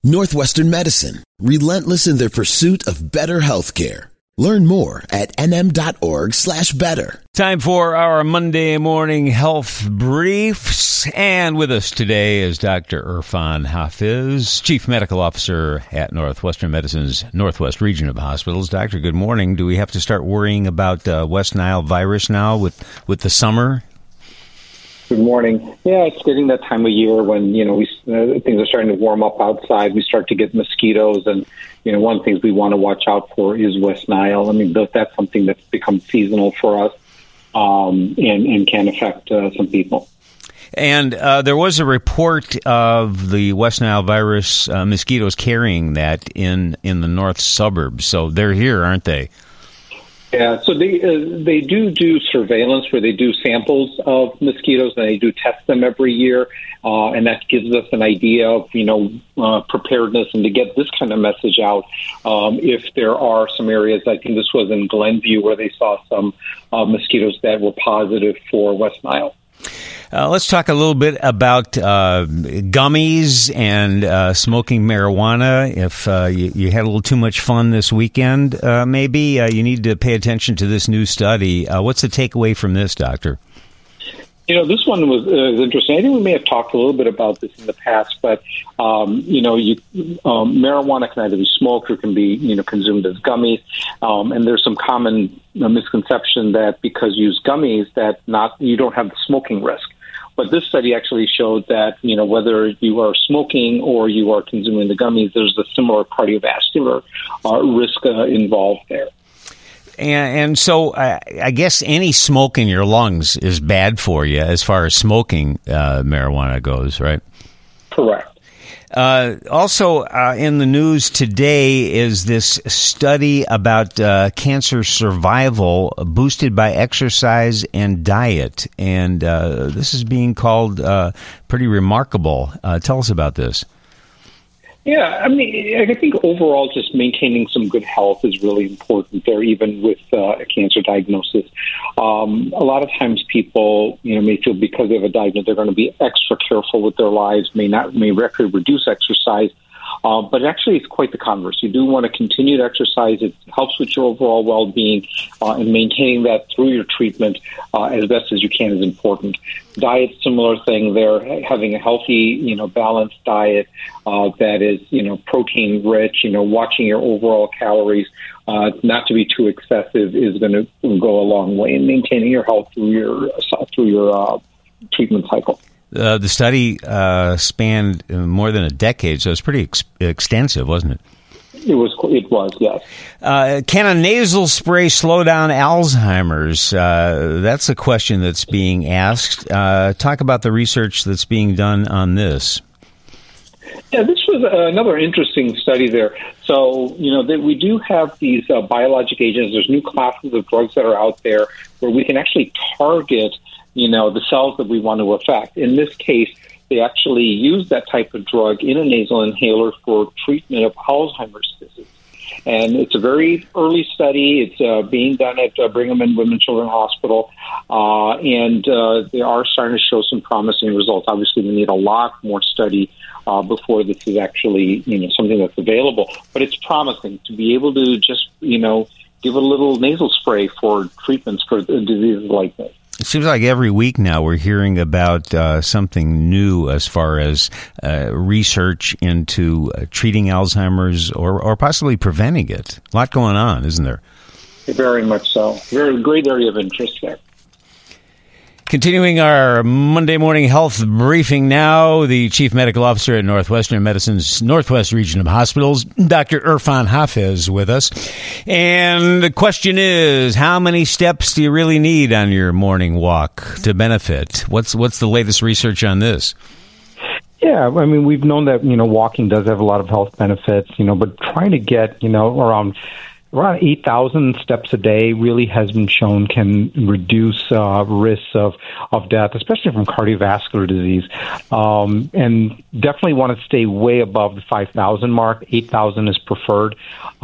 Northwestern Medicine, relentless in their pursuit of better healthcare. Learn more at nm.org/better. Time for our Monday morning health briefs. And with us today is Dr. Irfan Hafiz, Chief Medical Officer at Northwestern Medicine's Northwest Region of Hospitals. Doctor, good morning. Do we have to start worrying about West Nile virus now with the summer? Good morning. Yeah, it's getting that time of year when, things are starting to warm up outside. We start to get mosquitoes, and, one of the things we want to watch out for is West Nile. I mean, that's something that's become seasonal for us and can affect some people. And there was a report of the West Nile virus mosquitoes carrying that in the north suburbs. So they're here, aren't they? Yeah, so they do surveillance where they do samples of mosquitoes, and they do test them every year, and that gives us an idea of preparedness and to get this kind of message out. If there are some areas, I think this was in Glenview, where they saw some mosquitoes that were positive for West Nile. Let's talk a little bit about gummies and smoking marijuana. If you had a little too much fun this weekend, maybe you need to pay attention to this new study. What's the takeaway from this, Doctor? This one was interesting. I think we may have talked a little bit about this in the past, but marijuana can either be smoked or can be consumed as gummies. And there's some common misconception that because you use gummies that you don't have the smoking risk. But this study actually showed that whether you are smoking or you are consuming the gummies, there's a similar cardiovascular risk involved there. And so I guess any smoke in your lungs is bad for you as far as smoking marijuana goes, right? Correct. Also, in the news today is this study about cancer survival boosted by exercise and diet. And this is being called pretty remarkable. Tell us about this. Yeah, I mean, I think overall just maintaining some good health is really important there, even with a cancer diagnosis. A lot of times people, may feel because they have a diagnosis, they're going to be extra careful with their lives, may actually reduce exercise. But actually, it's quite the converse. You do want to continue to exercise. It helps with your overall well-being, and maintaining that through your treatment as best as you can is important. Diet, similar thing there. Having a healthy, balanced diet that is, protein-rich. Watching your overall calories, not to be too excessive, is going to go a long way in maintaining your health through your treatment cycle. The study spanned more than a decade, so it's pretty extensive, wasn't it? It was, yes. Can a nasal spray slow down Alzheimer's? That's a question that's being asked. Talk about the research that's being done on this. Yeah, this was another interesting study there. So, we do have these biologic agents. There's new classes of drugs that are out there where we can actually target the cells that we want to affect. In this case, they actually use that type of drug in a nasal inhaler for treatment of Alzheimer's disease. And it's a very early study. It's being done at Brigham and Women's Children's Hospital, and they are starting to show some promising results. Obviously, we need a lot more study before this is actually something that's available. But it's promising to be able to just give a little nasal spray for treatments for diseases like this. It seems like every week now we're hearing about something new as far as research into treating Alzheimer's or possibly preventing it. A lot going on, isn't there? Very much so. Very great area of interest there. Continuing our Monday morning health briefing now, the Chief Medical Officer at Northwestern Medicine's Northwest Region of Hospitals, Dr. Irfan Hafiz, with us. And the question is, how many steps do you really need on your morning walk to benefit? What's the latest research on this? Yeah, I mean, we've known that, walking does have a lot of health benefits, but trying to get, around 8,000 steps a day really has been shown can reduce risks of death, especially from cardiovascular disease. And definitely want to stay way above the 5,000 mark. 8,000 is preferred.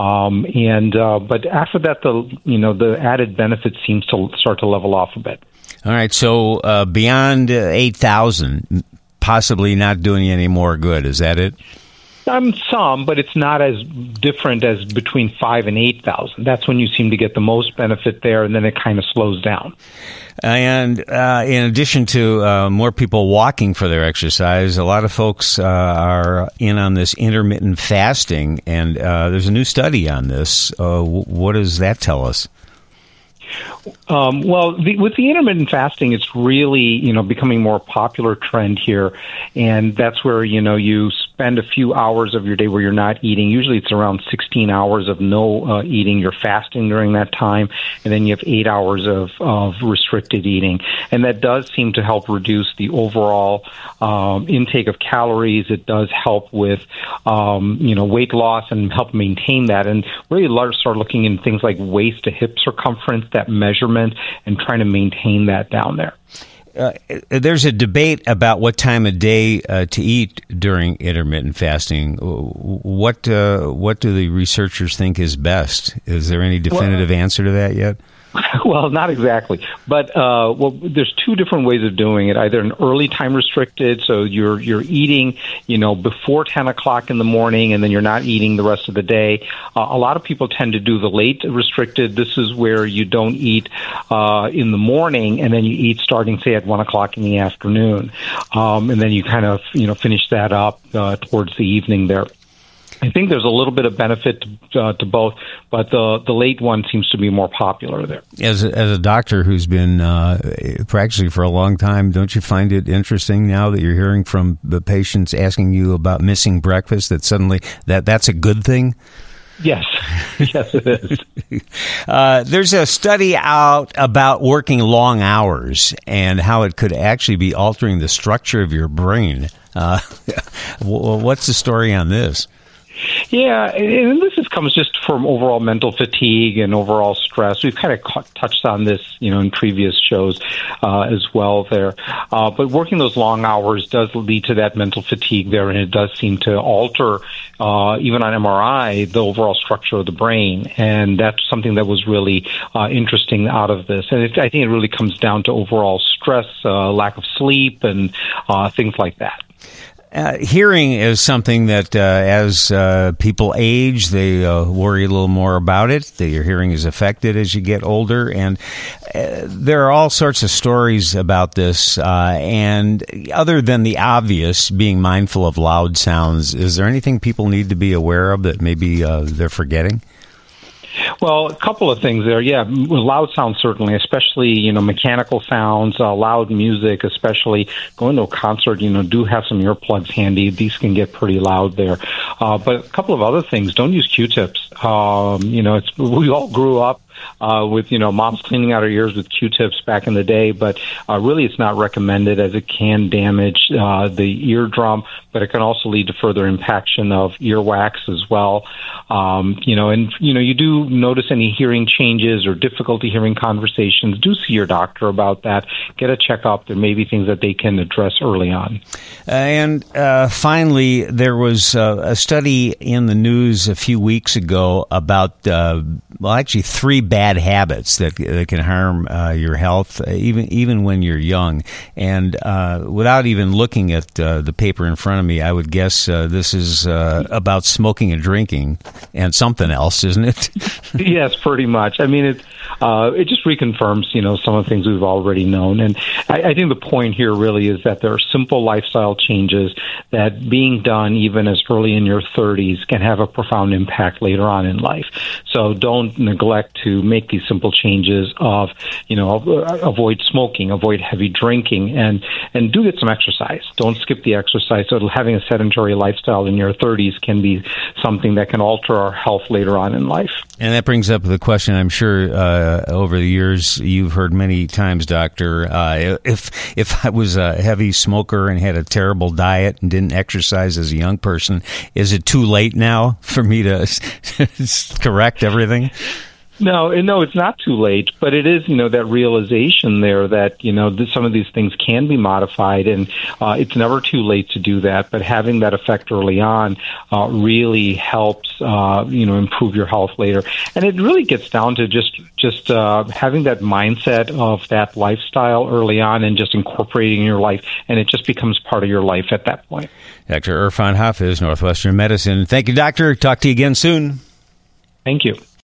But after that, the added benefit seems to start to level off a bit. All right. So beyond 8,000, possibly not doing you any more good. Is that it? Some, but it's not as different as between 5,000 and 8,000. That's when you seem to get the most benefit there, and then it kind of slows down. And in addition to more people walking for their exercise, a lot of folks are in on this intermittent fasting, and there's a new study on this. What does that tell us? With the intermittent fasting, it's really, becoming more popular trend here. And that's where, you spend a few hours of your day where you're not eating. Usually it's around 16 hours of no eating. You're fasting during that time. And then you have 8 hours of restricted eating. And that does seem to help reduce the overall intake of calories. It does help with, weight loss and help maintain that. And really start looking in things like waist to hip circumference, that measurement, and trying to maintain that down there. There's a debate about what time of day to eat during intermittent fasting. What do the researchers think is best? Is there any definitive answer to that yet? Well, not exactly. But there's two different ways of doing it. Either an early time restricted, so you're eating, before 10 o'clock in the morning, and then you're not eating the rest of the day. A lot of people tend to do the late restricted. This is where you don't eat in the morning, and then you eat starting, say, at 1 o'clock in the afternoon. And then you kind of, finish that up towards the evening there. I think there's a little bit of benefit to both, but the late one seems to be more popular there. As a doctor who's been practicing for a long time, don't you find it interesting now that you're hearing from the patients asking you about missing breakfast, that suddenly that's a good thing? Yes. Yes, it is. There's a study out about working long hours and how it could actually be altering the structure of your brain. What's the story on this? Yeah, and this comes just from overall mental fatigue and overall stress. We've kind of touched on this, in previous shows as well there. But working those long hours does lead to that mental fatigue there, and it does seem to alter, even on MRI, the overall structure of the brain. And that's something that was really interesting out of this. And I think it really comes down to overall stress, lack of sleep, and things like that. Hearing is something that as people age, they worry a little more about it, that your hearing is affected as you get older. And there are all sorts of stories about this. And other than the obvious, being mindful of loud sounds, is there anything people need to be aware of that maybe they're forgetting? Well, a couple of things there. Yeah, loud sounds certainly, especially, mechanical sounds, loud music, especially going to a concert, do have some earplugs handy. These can get pretty loud there. But a couple of other things, don't use Q-tips. We all grew up with, moms cleaning out our ears with Q-tips back in the day, but really it's not recommended as it can damage the eardrum, but it can also lead to further impaction of earwax as well. You do notice any hearing changes or difficulty hearing conversations, do see your doctor about that. Get a checkup. There may be things that they can address early on. And finally, there was a study in the news a few weeks ago about, actually 3 bad habits that can harm your health, even when you're young. And without even looking at the paper in front of me, I would guess this is about smoking and drinking and something else, isn't it? Yes, pretty much. I mean, it just reconfirms, some of the things we've already known. And I think the point here really is that there are simple lifestyle changes that being done even as early in your 30s can have a profound impact later on in life. So don't neglect to make these simple changes of, avoid smoking, avoid heavy drinking, and do get some exercise. Don't skip the exercise. So having a sedentary lifestyle in your 30s can be something that can alter our health later on in life. And that brings up the question, I'm sure over the years you've heard many times, Doctor, if I was a heavy smoker and had a terrible diet and didn't exercise as a young person, is it too late now for me to correct everything? No, it's not too late, but it is, that realization there that, some of these things can be modified, and it's never too late to do that. But having that effect early on really helps, improve your health later. And it really gets down to just having that mindset of that lifestyle early on and just incorporating in your life, and it just becomes part of your life at that point. Dr. Irfan Hafiz, Northwestern Medicine. Thank you, Doctor. Talk to you again soon. Thank you.